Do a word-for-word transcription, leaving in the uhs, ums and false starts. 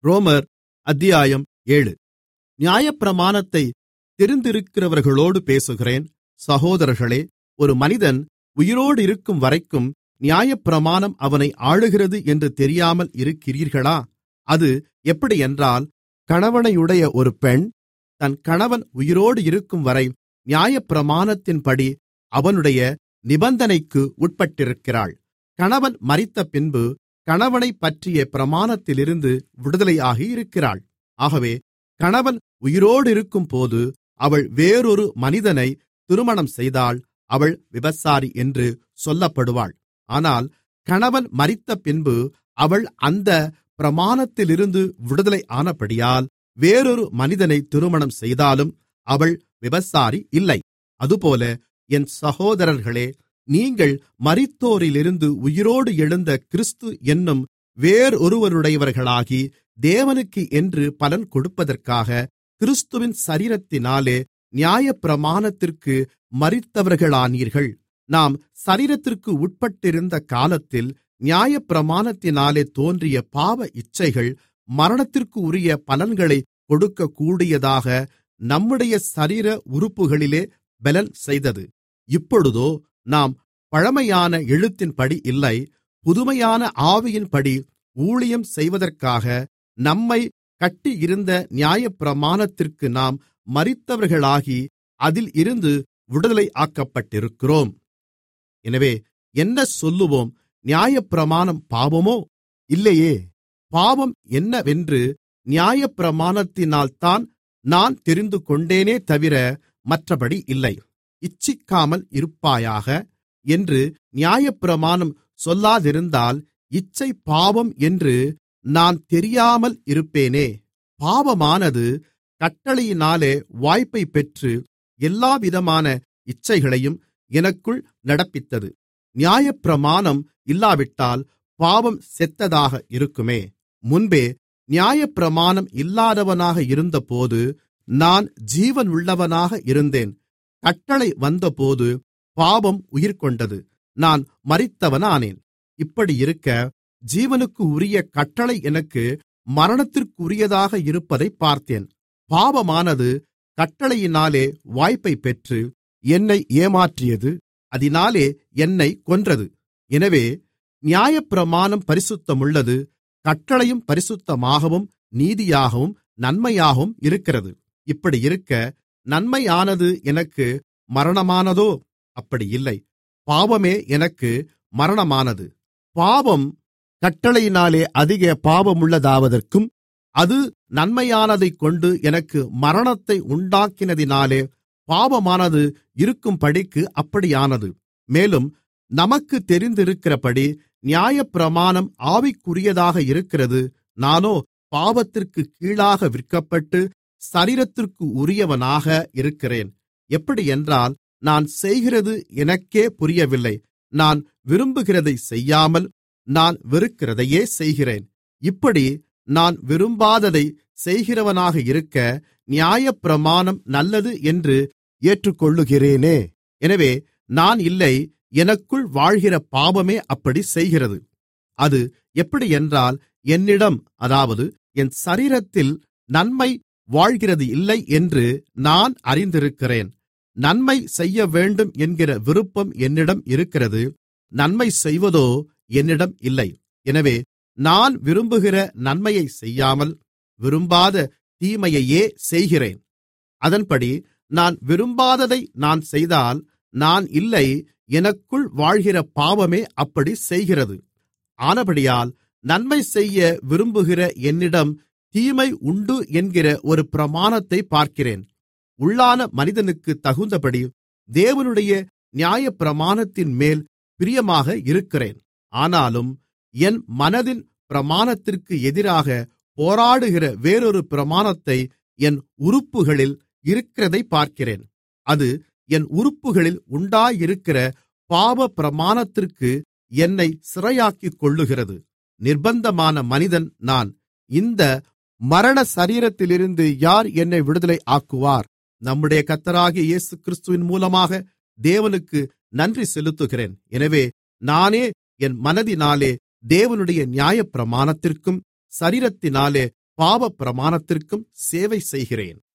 ரோமர் அத்தியாயம் ஏழு. நியாயப்பிரமாணத்தைத் தெரிந்திருக்கிறவர்களோடு பேசுகிறேன். சகோதரர்களே, ஒரு மனிதன் உயிரோடிருக்கும் வரைக்கும் நியாயப்பிரமாணம் அவனை ஆளுகிறது என்று தெரியாமல் இருக்கிறீர்களா? அது எப்படியென்றால், கணவனையுடைய ஒரு பெண் தன் கணவன் உயிரோடு இருக்கும்வரை நியாயப்பிரமாணத்தின்படி அவனுடைய நிபந்தனைக்கு உட்பட்டிருக்கிறாள். கணவன் மரித்தபின்பு கணவனைப் பற்றிய பிரமாணத்திலிருந்து விடுதலையாகியிருக்கிறாள். ஆகவே கணவன் உயிரோடிருக்கும்போது அவள் வேறொரு மனிதனை திருமணம் செய்தால் அவள் விபசாரி என்று சொல்லப்படுவாள். ஆனால் கணவன் மரித்தபின்பு அவள் அந்த பிரமாணத்திலிருந்து விடுதலை ஆனபடியால் வேறொரு மனிதனை திருமணம் செய்தாலும் அவள் விபசாரி இல்லை. அதுபோல என் சகோதரர்களே, நீங்கள் மரித்தோரிலிருந்து உயிரோடு எழுந்த கிறிஸ்து என்னும் வேறொருவருடையவர்களாகி தேவனுக்கு என்று பலன் கொடுப்பதற்காக கிறிஸ்துவின் சரீரத்தினாலே நியாயப்பிரமாணத்திற்கு மரித்தவர்களானீர்கள். நாம் சரீரத்திற்கு உட்பட்டிருந்த காலத்தில் நியாயப்பிரமாணத்தினாலே தோன்றிய பாவ இச்சைகள் மரணத்திற்குரிய பலன்களைக் கொடுக்கக்கூடியதாக நம்முடைய சரீர உறுப்புகளிலே பலன் செய்தது. இப்பொழுதோ நாம் பழமையான எழுத்தின்படி இல்லை, புதுமையான ஆவியின்படி ஊழியம் செய்வதற்காக நம்மைக் கட்டியிருந்த நியாயப்பிரமாணத்திற்கு நாம் மரித்தவர்களாகி அதில் இருந்து விடுதலையாக்கப்பட்டிருக்கிறோம். எனவே என்ன சொல்லுவோம்? நியாயப்பிரமாணம் பாவமோ? இல்லையே. பாவம் என்னவென்று நியாயப்பிரமாணத்தினால்தான் நான் தெரிந்துகொண்டேனே தவிர மற்றபடி இல்லை. இச்சிக்காமல் இருப்பாயாக என்று நியாயப்பிரமாணம் சொல்லாதிருந்தால் இச்சை பாவம் என்று நான் தெரியாமல் இருப்பேனே. பாவமானது கட்டளையினாலே வாய்ப்பைப் பெற்று எல்லாவிதமான இச்சைகளையும் எனக்குள் நடப்பித்தது. நியாயப்பிரமாணம் இல்லாவிட்டால் பாவம் செத்ததாக இருக்குமே. முன்பே நியாயப்பிரமாணம் இல்லாதவனாக இருந்தபோது நான் ஜீவனுள்ளவனாக இருந்தேன். கட்டளை வந்தபோது பாவம் உயிர்கொண்டது, நான் மரித்தவனானேன். இப்படியிருக்க ஜீவனுக்கு உரிய கட்டளை எனக்கு மரணத்திற்குரியதாக இருப்பதைப் பார்த்தேன். பாவமானது கட்டளையினாலே வாய்ப்பைப் பெற்று என்னை ஏமாற்றியது, அதினாலே என்னைக் கொன்றது. எனவே நியாயப்பிரமாணம் பரிசுத்தமுள்ளது, கட்டளையும் பரிசுத்தமாகவும் நீதியாகவும் நன்மையாகவும் இருக்கிறது. இப்படியிருக்க நன்மையானது எனக்கு மரணமானதோ? அப்படி இல்லை, பாவமே எனக்கு மரணமானது. பாவம் கட்டளையினாலே அதிக பாவமுள்ளதாவதற்கும் அது நன்மையானதைக் கொண்டு எனக்கு மரணத்தை உண்டாக்கினதினாலே பாவமானது இருக்கும்படிக்கு அப்படியானது. மேலும் நமக்கு தெரிந்திருக்கிறபடி நியாயப்பிரமாணம் ஆவிக்குரியதாக இருக்கிறது, நானோ பாவத்திற்கு கீழாக விற்கப்பட்டு சரீரத்திற்கு உரியவனாக இருக்கிறேன். எப்படியென்றால், நான் செய்கிறது எனக்கே புரியவில்லை. நான் விரும்புகிறதை செய்யாமல் நான் வெறுக்கிறதையே செய்கிறேன். இப்படி நான் விரும்பாததை செய்கிறவனாக இருக்க நியாயப்பிரமாணம் நல்லது என்று ஏற்றுக்கொள்ளுகிறேனே. எனவே நான் இல்லை, எனக்குள் வாழ்கிற பாவமே அப்படி செய்கிறது. அது எப்படியென்றால், என்னிடம், அதாவது என் சரீரத்தில் நன்மை வாழ்கிறது இல்லை என்று நான் அறிந்திருக்கிறேன். நன்மை செய்யவேண்டும் என்கிற விருப்பம் என்னிடம் இருக்கிறது, நன்மை செய்வதோ என்னிடம் இல்லை. எனவே நான் விரும்புகிற நன்மையை செய்யாமல் விரும்பாத தீமையையே செய்கிறேன். அதன்படி நான் விரும்பாததை நான் செய்தால் நான் இல்லை, எனக்குள் வாழ்கிற பாவமே அப்படி செய்கிறது. ஆனபடியால் நன்மை செய்ய விரும்புகிற என்னிடம் தீமை உண்டு என்கிற ஒரு பிரமாணத்தை பார்க்கிறேன். உள்ளான மனிதனுக்கு தகுந்தபடி தேவனுடைய நியாயப்பிரமாணத்தின் மேல் பிரியமாக இருக்கிறேன். ஆனாலும் என் மனதின் பிரமாணத்திற்கு எதிராக போராடுகிற வேறொரு பிரமாணத்தை என் உறுப்புகளில் இருக்கிறதைப் பார்க்கிறேன். அது என் உறுப்புகளில் உண்டாயிருக்கிற பாவ பிரமாணத்திற்கு என்னை சிறையாக்கிக் கொள்ளுகிறது. நிர்பந்தமான மனிதன் நான். இந்த மரண சரீரத்திலிருந்து யார் என்னை விடுதலை ஆக்குவார்? நம்முடைய கர்த்தராகிய இயேசு கிறிஸ்துவின் மூலமாக தேவனுக்கு நன்றி செலுத்துகிறேன். எனவே நானே என் மனதினாலே தேவனுடைய நியாயப்பிரமாணத்திற்கும் சரீரத்தினாலே பாவப்பிரமாணத்திற்கும் சேவை செய்கிறேன்.